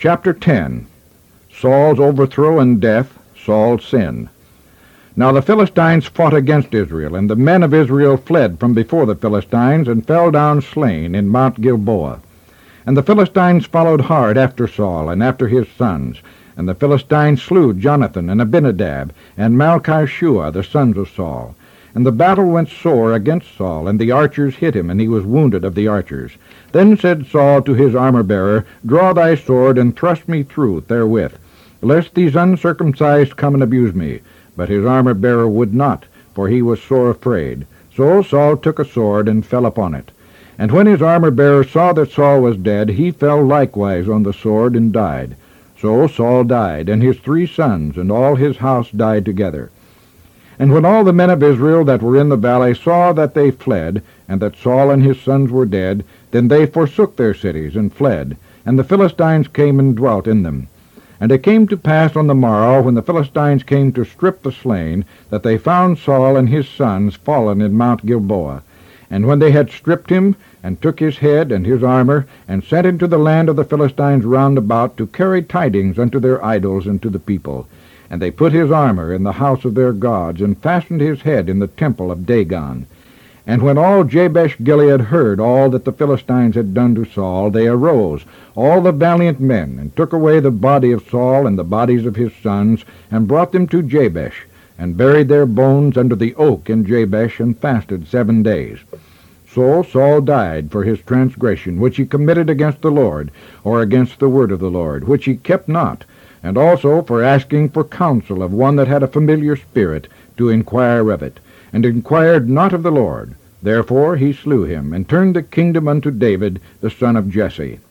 Chapter 10. Saul's overthrow and death, Saul's sin. Now the Philistines fought against Israel, and the men of Israel fled from before the Philistines, and fell down slain in Mount Gilboa. And the Philistines followed hard after Saul, and after his sons. And the Philistines slew Jonathan, and Abinadab, and Malchishua, the sons of Saul. And the battle went sore against Saul, and the archers hit him, and he was wounded of the archers. Then said Saul to his armor-bearer, Draw thy sword, and thrust me through therewith, lest these uncircumcised come and abuse me. But his armor-bearer would not, for he was sore afraid. So Saul took a sword, and fell upon it. And when his armor-bearer saw that Saul was dead, he fell likewise on the sword, and died. So Saul died, and his 3 sons, and all his house died together. And when all the men of Israel that were in the valley saw that they fled, and that Saul and his sons were dead, then they forsook their cities, and fled. And the Philistines came and dwelt in them. And it came to pass on the morrow, when the Philistines came to strip the slain, that they found Saul and his sons fallen in Mount Gilboa. And when they had stripped him, and took his head and his armor, and sent him to the land of the Philistines round about, to carry tidings unto their idols and to the people. And they put his armor in the house of their gods, and fastened his head in the temple of Dagon. And when all Jabesh-Gilead heard all that the Philistines had done to Saul, they arose, all the valiant men, and took away the body of Saul and the bodies of his sons, and brought them to Jabesh, and buried their bones under the oak in Jabesh, and fasted 7 days. So Saul died for his transgression, which he committed against the Lord, or against the word of the Lord, which he kept not, and also for asking for counsel of one that had a familiar spirit, to inquire of it, and inquired not of the Lord. Therefore he slew him, and turned the kingdom unto David, the son of Jesse.